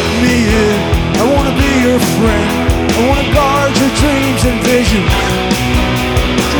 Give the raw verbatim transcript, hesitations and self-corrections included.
me in. I wanna be your friend. I wanna guard your dreams and visions.